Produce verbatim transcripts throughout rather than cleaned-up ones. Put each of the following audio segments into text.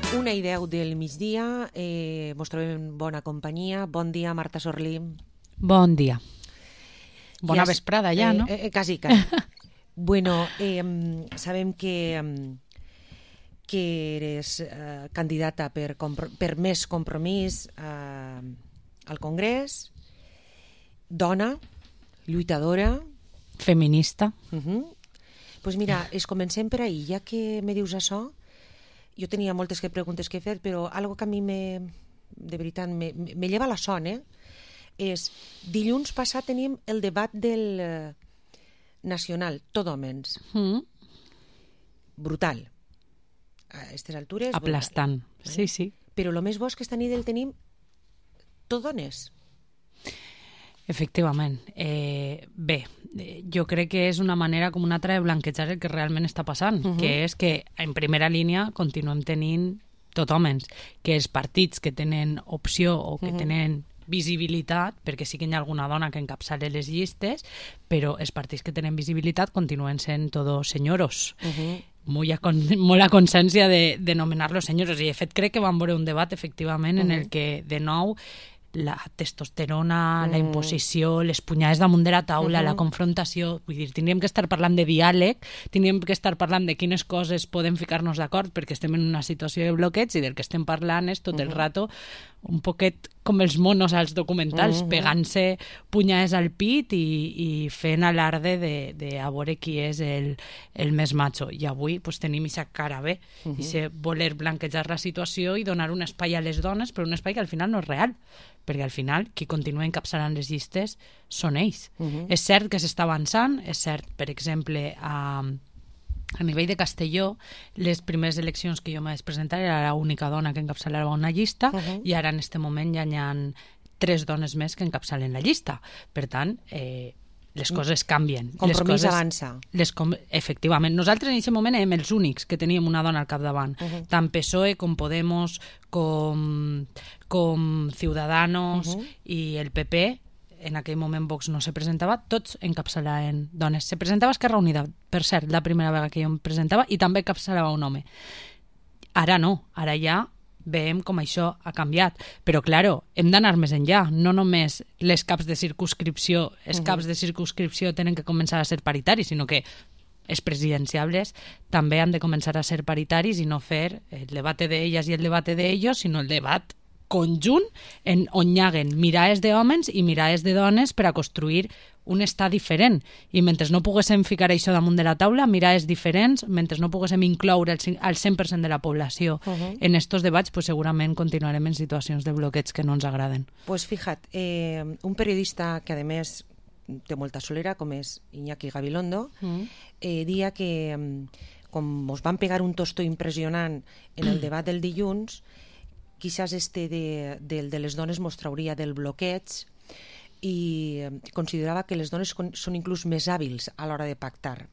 Una i deu del migdia, eh, mos trobem en bona companyia. Bon dia, Marta Sorlí. Bon dia. Bona Ja, vesprada ja, eh, no? Eh, quasi, quasi. Bueno, eh, sabem que, que eres eh, candidata per, per més compromís eh, al Congrés, dona, lluitadora. Feminista. Uh -huh. Pues mira, es comencem per ahir, ja que me dius això. Jo tenia moltes que preguntes que fer, però algo que a mi me, de veritat me, me lleva la son, eh? És, dilluns passat tenim el debat del eh, nacional, tot homes. Mm. Brutal. A aquestes altures, aplastant. Brutal. Sí, sí. Però el més bo és que esta nit el tenim tot dones. Efectivament. Eh, bé, jo crec que és una manera com una altra de blanquejar el que realment està passant, uh -huh. que és que en primera línia continuem tenint tot homes, que els partits que tenen opció o que uh -huh. tenen visibilitat, perquè sí que hi ha alguna dona que encapçala les llistes, però els partits que tenen visibilitat continuen sent tots senyoros. Uh -huh. Molt a, con molt a consciència de, de nomenar-los senyoros. I de fet crec que vam veure un debat efectivament uh -huh. en el que de nou la testosterona, mm. la imposició, les punyades damunt de la taula, uh -huh. la confrontació... Vull dir, tindríem que estar parlant de diàleg, tindríem que estar parlant de quines coses podem ficar-nos d'acord perquè estem en una situació de bloqueig, i del que estem parlant és tot uh -huh. el rato un poquet com els monos als documentals, uh -huh. pegant-se punyades al pit i, i fent alarde de, de a veure qui és el, el més macho. I avui pues, tenim aquesta cara bé, uh -huh. i se voler blanquejar la situació i donar un espai a les dones, però un espai que al final no és real, perquè al final qui continua encapçalant les llistes són ells. Uh -huh. És cert que s'està avançant, és cert, per exemple, a, a nivell de Castelló, les primeres eleccions que jo m'he de presentar era l'única dona que encapçalava una llista, uh -huh. i ara en aquest moment ja hi ha tres dones més que encapçalen la llista. Per tant, eh, les coses canvien. Compromís les coses, avança. Les com Efectivament. Nosaltres en aquest moment érem els únics que teníem una dona al capdavant. Uh -huh. Tant P S O E com Podemos, com, com Ciudadanos uh -huh. i el P P. En aquell moment Vox no se presentava, tots encapçalaven dones. Se presentava Esquerra Unida, per cert, la primera vegada que jo em presentava, i també encapçalava un home. Ara no, ara ja veiem com això ha canviat. Però, claro, hem d'anar més enllà. No només les caps de circumscripció, els caps de circumscripció tenen que començar a ser paritaris, sinó que els presidenciables també han de començar a ser paritaris i no fer el debat d'elles i el debat d'ells, sinó el debat conjunt en on hi haguen mirades d'homes i mirades de dones per a construir un estat diferent. I mentre no poguéssim ficar això damunt de la taula, mirades diferents, mentre no poguéssim incloure el, el cent per cent de la població uh -huh. en estos debats, pues segurament continuarem en situacions de bloqueig que no ens agraden. Pues fíjate, eh, un periodista que a més té molta solera, com és Iñaki Gabilondo, uh -huh. eh, dia que com ens van pegar un tostó impressionant en el debat del dilluns, quizás este de, de, de les dones mos trauria del bloqueig, i considerava que les dones són inclús més hàbils a l'hora de pactar.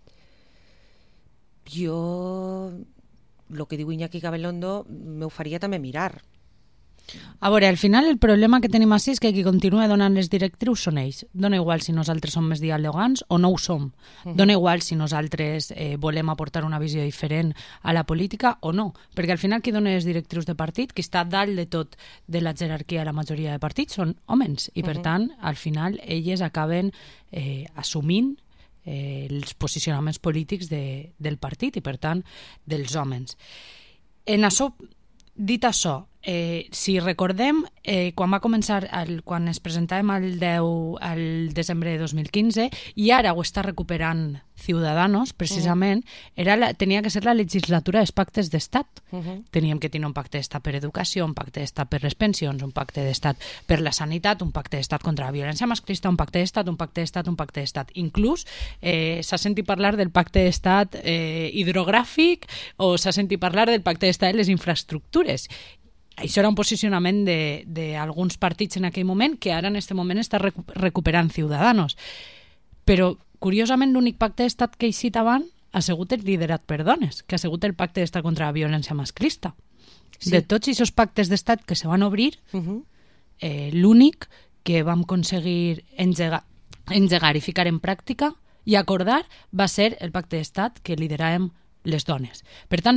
Jo, el que diu Iñaki Gabilondo, m'ho faria també mirar. A veure, al final el problema que tenim així és que qui continua donant les directrius són ells. Dona igual si nosaltres som més dialogants o no ho som. Dona igual si nosaltres eh, volem aportar una visió diferent a la política o no. Perquè al final qui dona les directrius de partit, qui està dalt de tot de la jerarquia de la majoria de partits són homes. I per tant, al final, elles acaben eh, assumint eh, els posicionaments polítics de, del partit i per tant dels homes. En això, dit això, Eh, si recordem, eh, quan va començar, el, quan es presentàvem el deu al desembre de dos mil quinze, i ara ho està recuperant Ciudadanos, precisament, era la, tenia que ser la legislatura dels pactes d'estat. Uh -huh. Teníem que tenir un pacte d'estat per educació, un pacte d'estat per les pensions, un pacte d'estat per la sanitat, un pacte d'estat contra la violència masclista, un pacte d'estat, un pacte d'estat, un pacte d'estat. Inclús eh, s'ha sentit parlar del pacte d'estat eh, hidrogràfic, o s'ha sentit parlar del pacte d'estat de les infraestructures. Això era un posicionament d'alguns partits en aquell moment, que ara en aquest moment està recu recuperant Ciudadanos. Però, curiosament, l'únic pacte d'estat que he citat abans ha sigut el liderat per dones, que ha sigut el pacte d'estat contra la violència masclista. Sí. De tots aquests pactes d'estat que se van obrir, uh -huh. eh, l'únic que vam aconseguir engegar, engegar i ficar en pràctica i acordar va ser el pacte d'estat que lideràvem les dones. Per tant, sí,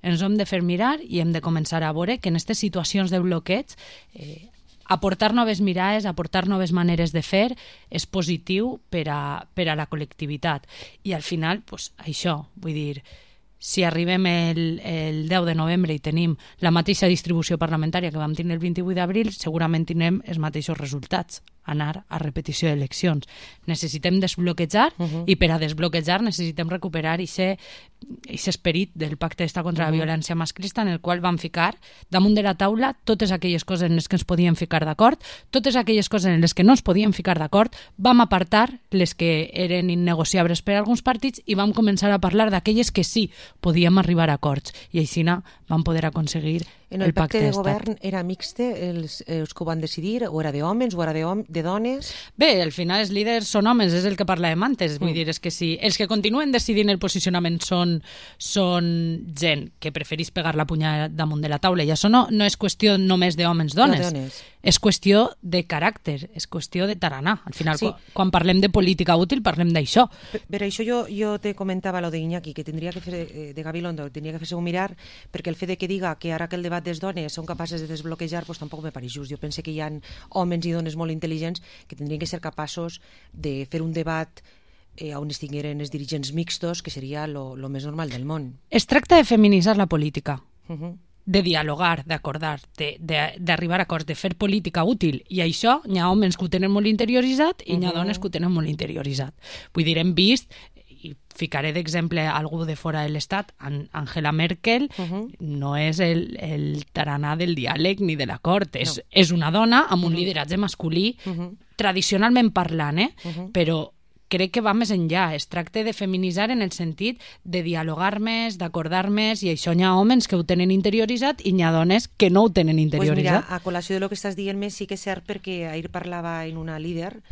ens hem de fer mirar i hem de començar a veure que en aquestes situacions de bloqueig eh, aportar noves mirades, aportar noves maneres de fer és positiu per a, per a la col·lectivitat. I al final, pues, això, vull dir, si arribem el, el deu de novembre i tenim la mateixa distribució parlamentària que vam tenir el vint-i-vuit d'abril, segurament tindrem els mateixos resultats, anar a repetició d'eleccions. Necessitem desbloquejar uh -huh. i per a desbloquejar necessitem recuperar aquest esperit del pacte d'estat contra uh -huh. la violència masclista en el qual vam ficar damunt de la taula totes aquelles coses en les que ens podíem ficar d'acord, totes aquelles coses en les que no ens podíem ficar d'acord, vam apartar les que eren innegociables per a alguns partits i vam començar a parlar d'aquelles que sí podíem arribar a acords i així vam poder aconseguir en el, el pacte, pacte de govern era mixte els, els que ho van decidir, o era d'homes o era de, hom de dones? Bé, al final els líders són homes, és el que parlàvem antes, vull mm. dir, és que si els que continuen decidint el posicionament són, són gent que preferís pegar la punyada damunt de la taula, i això no, no és qüestió només d'homes dones, no, dones, és qüestió de caràcter, és qüestió de tarannà. Al final, sí. quan, quan parlem de política útil, parlem d'això. Per, per això jo, jo te comentava lo d'Iñaki, que tindria que fer, de Gabilondo, tindria que fer segur mirar, perquè el fet de que diga que ara que el debat des dones són capaces de desbloquejar, pues tampoc me pareix just. Jo penso que hi ha homes i dones molt intel·ligents que tindrien que ser capaços de fer un debat eh, on estigueren els dirigents mixtos, que seria lo, lo més normal del món. Es tracta de feminitzar la política, uh -huh. de dialogar, d'acordar, d'arribar a acords, de fer política útil. I això, hi ha homes que ho tenen molt interioritzat i uh -huh. hi ha dones que ho tenen molt interioritzat. Vull dir, hem vist, i ficaré d'exemple algú de fora de l'Estat, Angela Merkel, uh -huh. no és el, el taranà del diàleg ni de l'acord, és, no. és una dona amb un uh -huh. lideratge masculí, uh -huh. tradicionalment parlant, eh? uh -huh. però crec que va més enllà. Es tracta de feminitzar en el sentit de dialogar més, d'acordar més, i això hi ha homes que ho tenen interioritzat i hi ha dones que no ho tenen interioritzat. Pues mira, a col·lació de lo que estàs dient més, sí que és cert, perquè ahir parlava en una líder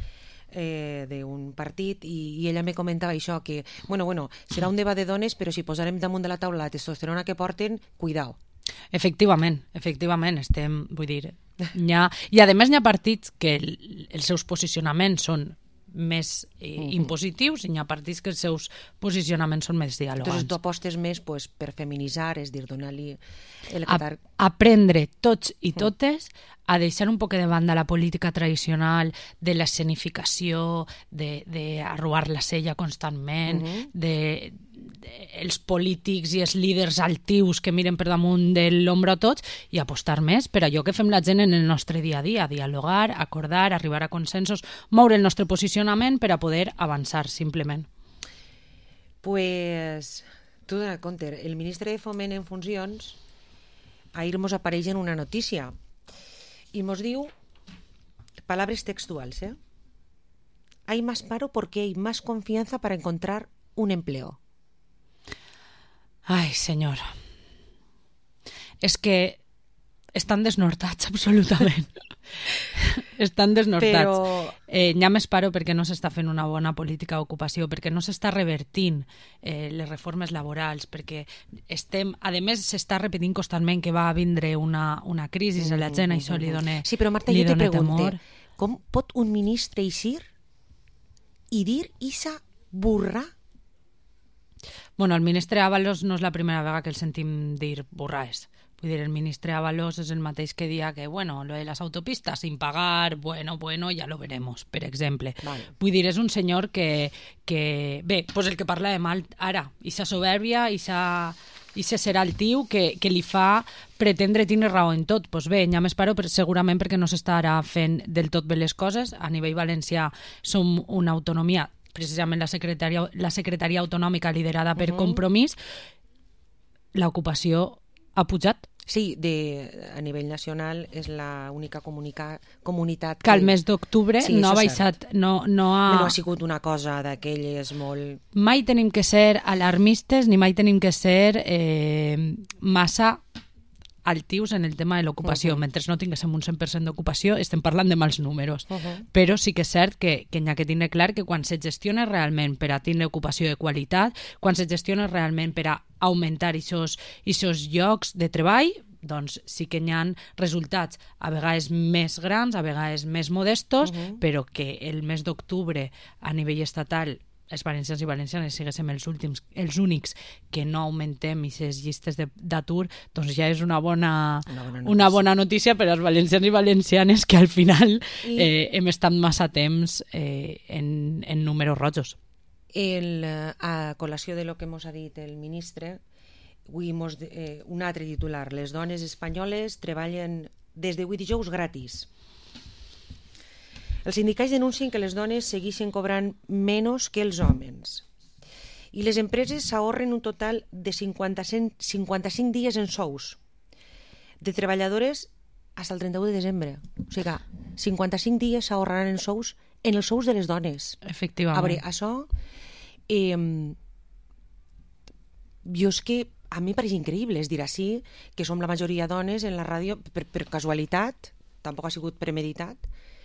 eh, d'un partit i, i ella me comentava això, que bueno, bueno, serà un debat de dones, però si posarem damunt de la taula la testosterona que porten, cuidao. Efectivament, efectivament, estem, vull dir, ha, i a més hi ha partits que el, els seus posicionaments són més eh, uh -huh. impositius, i hi ha partits que els seus posicionaments són més dialogants. Entonces tu apostes més pues, per feminitzar, és dir, donar-li el catar... A, aprendre tots i totes a deixar un poc de banda la política tradicional de l'escenificació, d'arruar la sella constantment, uh -huh. de, de els polítics i els líders altius que miren per damunt de l'ombra a tots, i apostar més per allò que fem la gent en el nostre dia a dia, dialogar, acordar, arribar a consensos, moure el nostre posicionament per a poder avançar, simplement. Pues, tu dona compte, el ministre de Foment en funcions ahir mos apareix en una notícia y nos diu, palabras textuales, ¿eh? Hay más paro porque hay más confianza para encontrar un empleo. Ai, senyor. És que estan desnortats, absolutament. Estan desnortats. Però... Eh, hi ha més paro perquè no s'està fent una bona política d'ocupació, perquè no s'està revertint eh, les reformes laborals, perquè estem, a més s'està repetint constantment que va vindre una, una crisi a la gent, això li dona Sí, però Marta, jo te pregunto, com pot un ministre eixir i dir ixa burra? Bueno, el ministre Ábalos no és la primera vegada que el sentim dir burraes. Vull dir, el ministre Ábalos és el mateix que dia que, bueno, lo de las autopistas sin pagar, bueno, bueno, ya lo veremos, per exemple. Vale. Vull dir, és un senyor que, que bé, pues el que parla de mal ara, ixa soberbia, ixa, ixa serà el tiu que, que li fa pretendre tindre raó en tot. Pues bé, hi ha més paro, però segurament perquè no s'està ara fent del tot bé les coses. A nivell valencià som una autonomia, precisament la secretaria, la secretaria autonòmica liderada per uh-huh. Compromís, l'ocupació ha pujat. Sí, de, a nivell nacional és l'única comunitat que... Que al mes d'octubre sí, no ha baixat, no, no ha... No ha sigut una cosa d'aquelles molt... Mai tenim que ser alarmistes ni mai tenim que ser eh, massa altius en el tema de l'ocupació. Uh-huh. Mentre no tinguéssim un cent per cent d'ocupació estem parlant de mals números. Uh-huh. Però sí que és cert que, que hi ha que tindre clar que quan se gestiona realment per a tindre ocupació de qualitat, quan se gestiona realment per a augmentar aquests llocs de treball, doncs sí que hi ha resultats a vegades més grans, a vegades més modestos, uh-huh. però que el mes d'octubre a nivell estatal els valencians i valencianes siguéssim els últims, els únics que no augmentem aquestes llistes d'atur, doncs ja és una bona, una bona, notícia. una bona notícia per als valencians i valencianes que al final I... eh, hem estat massa temps eh, en, en números rojos. El, a col·lació de lo que mos ha dit el ministre, avui mos, eh, un altre titular: les dones espanyoles treballen des d'avui dijous gratis. Els sindicats denuncien que les dones segueixen cobrant menys que els homes i les empreses s'ahorren un total de cinquanta-cinc dies en sous de treballadores fins al trenta-u de desembre. O sigui, cinquanta-cinc dies s'ahorraran en sous en els sous de les dones. Efectivament. A veure, això eh, jo és que a mi pareix increïble, és dir, així que som la majoria dones en la ràdio per, per casualitat, tampoc ha sigut premeditat,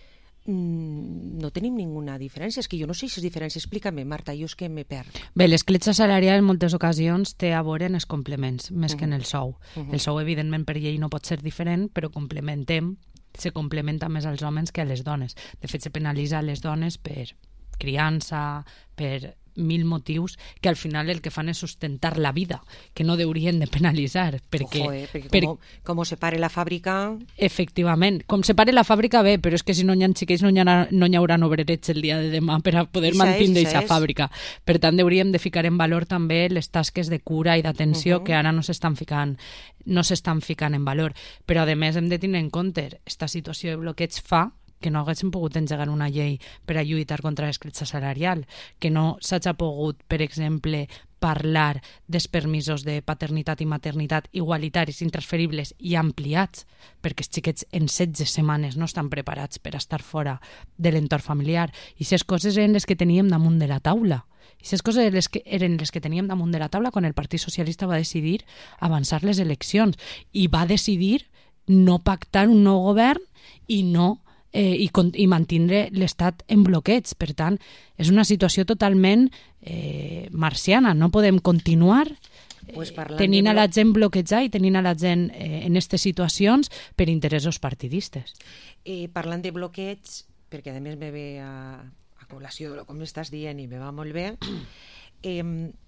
no tenim ninguna diferència. És que jo no sé si és diferència. Explica-me, Marta, jo és que me perc. Bé, l'escletxa salarial en moltes ocasions té a veure en els complements, més uh-huh. que en el sou. Uh-huh. El sou, evidentment, per llei no pot ser diferent, però complementem, se complementa més als homes que a les dones. De fet, se penalitza les dones per criança, per mil motius que al final el que fan és sustentar la vida, que no deurien de penalitzar. Perquè, Ojo, eh? perquè per... com, com separe la fàbrica... Efectivament, com separe la fàbrica bé, però és que si no hi ha xiquets no hi, ha, no hi haurà obrerets el dia de demà per a poder mantenir aquesta fàbrica. Per tant, hauríem de ficar en valor també les tasques de cura i d'atenció uh-huh. que ara no s'estan ficant no s'estan ficant en valor. Però a més hem de tenir en compte esta situació de bloqueig fa que no haguéssim pogut engegar una llei per a lluitar contra l'escletxa salarial, que no s'hagi pogut, per exemple, parlar dels permisos de paternitat i maternitat igualitaris, intransferibles i ampliats, perquè els xiquets en setze setmanes no estan preparats per estar fora de l'entorn familiar. I aquestes coses eren les que teníem damunt de la taula. I aquestes coses eren les, que, eren les que teníem damunt de la taula quan el Partit Socialista va decidir avançar les eleccions i va decidir no pactar un nou govern i no Eh, i, i mantindre l'estat en bloqueig. Per tant, és una situació totalment eh, marciana. No podem continuar eh, pues tenint a la gent bloquejada i tenint a la gent eh, en aquestes situacions per interessos partidistes. Eh, parlant de bloqueig, perquè a més me ve a, a col·lació de lo que m'estàs dient i me va molt bé, eh,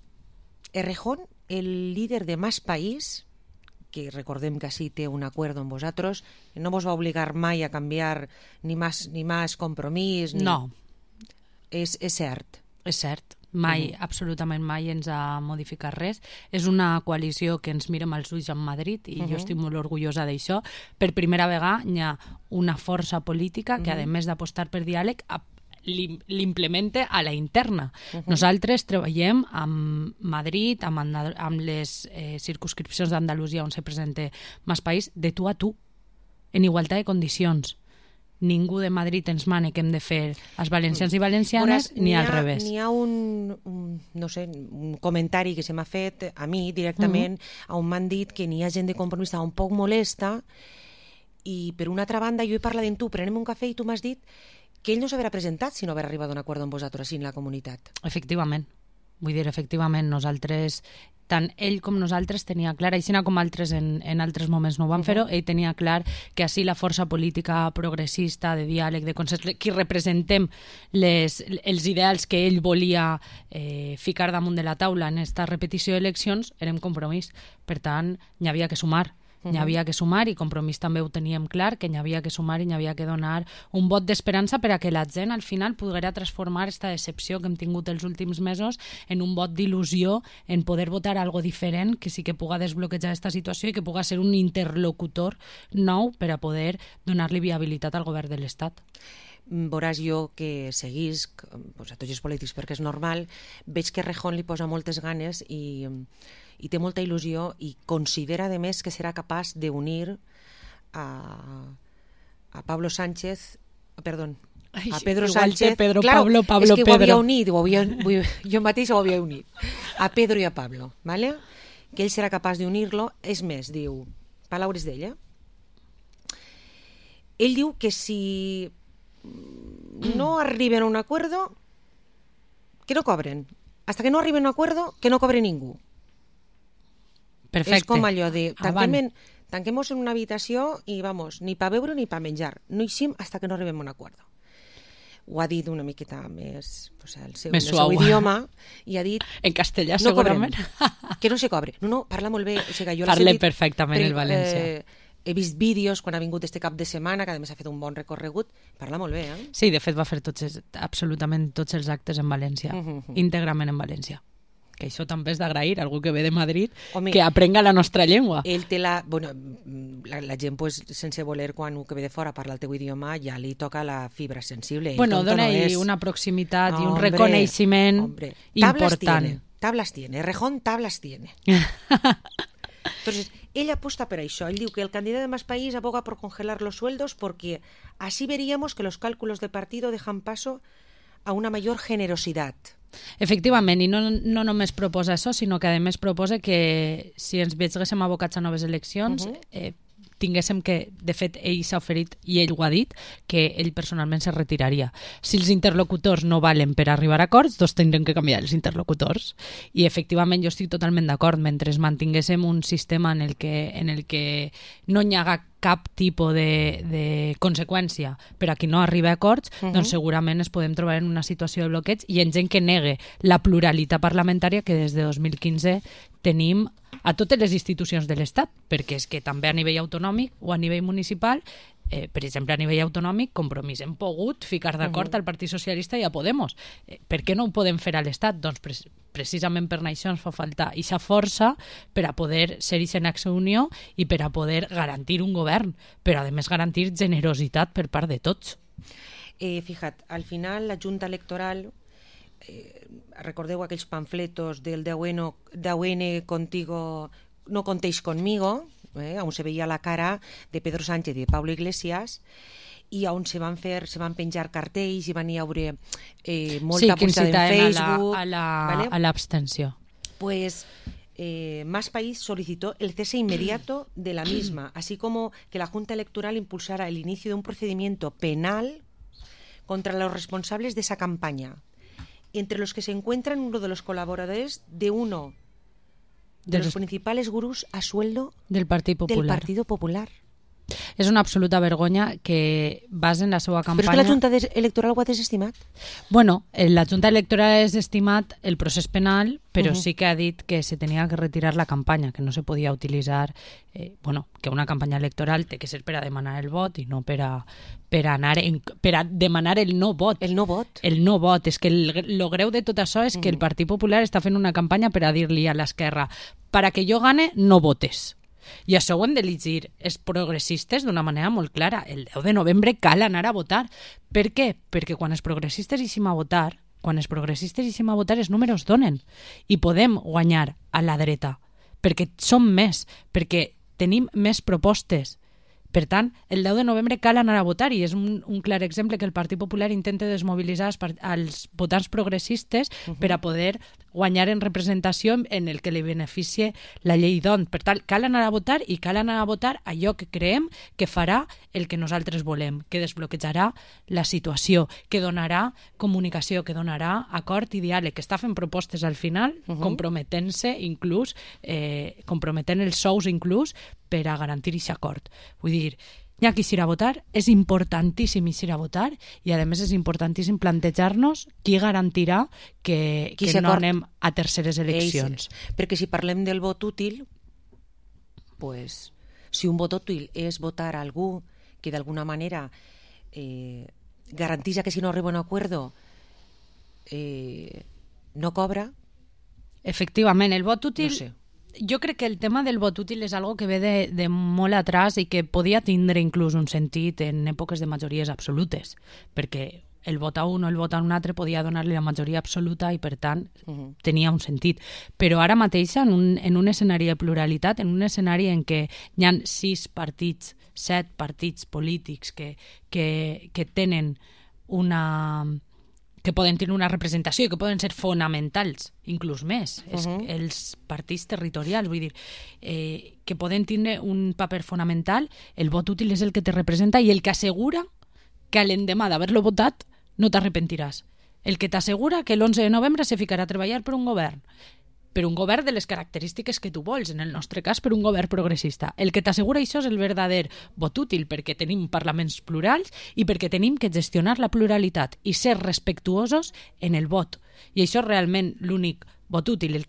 Errejón, el líder de Más País, que recordem que així té un acord amb vosaltres, no vos va obligar mai a canviar ni més, ni més compromís. Ni... No. És, és cert. És cert. Mai, uh-huh. absolutament mai ens ha modificat res. És una coalició que ens mirem als ulls en Madrid i uh-huh. jo estic molt orgullosa d'això. Per primera vegada hi ha una força política que, uh-huh. a més d'apostar per diàleg, l'implemente a la interna. Uh-huh. Nosaltres treballem amb Madrid, amb, amb les eh, circumscripcions d'Andalusia on se presenta Más País, de tu a tu, en igualtat de condicions. Ningú de Madrid ens mana que hem de fer els valencians i valencianes, Veuràs, ni al revés. N'hi ha un, un, no sé, un comentari que se m'ha fet a mi directament, uh-huh. on m'han dit que n'hi ha gent de Compromís un poc molesta, i per una altra banda jo he parlat amb tu, prenem un cafè i tu m'has dit que ell no s'haurà presentat si no haver arribat a un acord amb vosaltres així en la comunitat. Efectivament. Vull dir, efectivament, nosaltres, tant ell com nosaltres tenia clar, així com altres en, en altres moments no ho van uh-huh. fer-ho, ell tenia clar que així la força política progressista, de diàleg, de consens, qui representem les, els ideals que ell volia eh, ficar damunt de la taula en aquesta repetició d'eleccions, érem Compromís. Per tant, n'hi havia que sumar. Uh-huh. N'hi havia que sumar i Compromís també ho teníem clar, que n'hi havia que sumar i n'hi havia que donar un vot d'esperança per a que la gent al final poguera transformar aquesta decepció que hem tingut els últims mesos en un vot d'il·lusió, en poder votar algo diferent que sí que puga desbloquejar aquesta situació i que puga ser un interlocutor nou per a poder donar-li viabilitat al govern de l'Estat. Veuràs, jo que seguís pues, a tots els polítics perquè és normal, veig que Errejón li posa moltes ganes i, i té molta il·lusió i considera a més que serà capaç d'unir a, a Pablo Sánchez, perdó, a Pedro Igual Sánchez. Pedro, claro, Pablo, Pablo, és que Pedro. ho havia unit, ho havia, jo mateix ho havia unit, a Pedro i a Pablo, ¿vale? Que ell serà capaç d'unir-lo. És més, diu, paraules d'ella, ell diu que si no arriben a un acuerdo, que no cobren. Hasta que no arriben a un acuerdo, que no cobre ningú. Perfecte. És com allò de tanquem, tanquem-nos en una habitació i vamos, ni pa beure ni pa menjar. No eixim hasta que no arribem a un acuerdo. ho ha dit una miqueta més, o sigui, el seu, més el suau. seu idioma, i ha dit... En castellà, no segurament. Cobrem, que no se cobre. No, no, parla molt bé. O sigui, jo Parle sentit, perfectament per, el valencià. Eh, he vist vídeos quan ha vingut este cap de setmana, que a més ha fet un bon recorregut. Parla molt bé, eh? Sí, de fet va fer tots els, absolutament tots els actes en València, uh -huh. íntegrament en València. Que això també és d'agrair, algú que ve de Madrid, Home, que aprenga la nostra llengua. Ell té la... Bueno, la, la gent, pues, sense voler, quan que ve de fora parla el teu idioma, ja li toca la fibra sensible. Bueno, dona-hi no una proximitat no, i un hombre, reconeixement hombre. important. Tiene, tablas tiene, Rejón tablas tiene. Entonces, ell aposta per això. Ell diu que el candidato de Más País aboga por congelar los sueldos porque así veríamos que los cálculos de partido dejan paso a una mayor generosidad. Efectivament, i no, no només proposa això, sinó que a més proposa que si ens veiéssim abocats a noves eleccions, uh -huh. eh, tinguéssim que, de fet, ell s'ha oferit, i ell ho ha dit, que ell personalment se retiraria. Si els interlocutors no valen per arribar a acords, doncs tindrem que canviar els interlocutors. I, efectivament, jo estic totalment d'acord. Mentre mantinguéssim un sistema en el que, en el que no hi haga cap tipus de, de conseqüència per a qui no arriba a acords, uh -huh. doncs segurament ens podem trobar en una situació de bloqueig i en gent que negue la pluralitat parlamentària que des de dos mil quinze tenim a totes les institucions de l'Estat, perquè és que també a nivell autonòmic o a nivell municipal, eh, per exemple, a nivell autonòmic, Compromís hem pogut ficar d'acord uh -huh. al Partit Socialista i a Podemos. Eh, per què no ho podem fer a l'Estat? Doncs pre precisament per això ens fa falta aquesta força per a poder ser en aquesta unió i per a poder garantir un govern, però a més garantir generositat per part de tots. Eh, fija't, al final la Junta Electoral, eh, recordeu aquells pamfletos del deu ene contigo, no contéis conmigo, eh, on se veia la cara de Pedro Sánchez i de Pablo Iglesias, i on se van fer, se van penjar cartells i van hi haure eh, molta sí, publicitat en Facebook. A l'abstenció. La, ¿vale? Pues eh, Más País solicitó el cese inmediato de la misma, así como que la Junta Electoral impulsara el inicio de un procedimiento penal contra los responsables de esa campaña, entre los que se encuentran uno de los colaboradores de uno de, de los, los principales gurús a sueldo del Partit Popular. Del Partido Popular. És una absoluta vergonya que basen la seva campanya... Però és que la Junta Electoral ho ha desestimat. Bueno, la Junta Electoral ha desestimat el procés penal, però uh -huh. sí que ha dit que se tenia que retirar la campanya, que no se podia utilitzar... Eh, bueno, que una campanya electoral té que ser per a demanar el vot i no per a, per a, anar en, per a demanar el no vot. El no vot. El no vot. És que el, el greu de tot això és que uh -huh. el Partit Popular està fent una campanya per a dir-li a l'esquerra para que jo gane, no votes. I això ho hem de llegir els progressistes d'una manera molt clara. El deu de novembre cal anar a votar. Per què? Perquè quan els progressistes eixim a votar, quan els progressistes eixim a votar, els números donen. I podem guanyar a la dreta. Perquè som més, perquè tenim més propostes. Per tant, el deu de novembre cal anar a votar i és un, un clar exemple que el Partit Popular intenta desmobilitzar els, els votants progressistes uh -huh. per a poder guanyar en representació en el que li beneficie la llei d'O N. Per tant, cal anar a votar i cal anar a votar allò que creiem que farà el que nosaltres volem, que desbloquejarà la situació, que donarà comunicació, que donarà acord i diàleg, que està fent propostes al final, uh -huh. comprometent-se inclús, eh, comprometent els sous inclús, per a garantir aquest acord. Vull dir, hi ha qui s'irà a votar, és importantíssim ir a votar i a més és importantíssim plantejar-nos qui garantirà que, qui que no anem a terceres eleccions. Ells, perquè si parlem del vot útil, pues, si un vot útil és votar a algú que d'alguna manera eh, garantitza que si no arriba a un acuerdo eh, no cobra... Efectivament, el vot útil... No sé. Jo crec que el tema del vot útil és algo que ve de, de molt atrás i que podia tindre inclús un sentit en èpoques de majories absolutes, perquè el vot a un o el vot a un altre podia donar-li la majoria absoluta i, per tant, uh -huh. tenia un sentit. Però ara mateix, en un, en un escenari de pluralitat, en un escenari en què hi ha sis partits, set partits polítics que, que, que tenen una... que poden tenir una representació i que poden ser fonamentals, inclús més, uh -huh. els partits territorials, vull dir, eh, que poden tenir un paper fonamental, el vot útil és el que te representa i el que assegura que a l'endemà d'haver-lo votat no t'arrepentiràs. El que t'assegura que l'onze de novembre se ficarà a treballar per un govern. per un govern de les característiques que tu vols, en el nostre cas per un govern progressista. El que t'assegura això és el verdader vot útil, perquè tenim parlaments plurals i perquè tenim que gestionar la pluralitat i ser respectuosos en el vot. I això és realment l'únic vot útil. El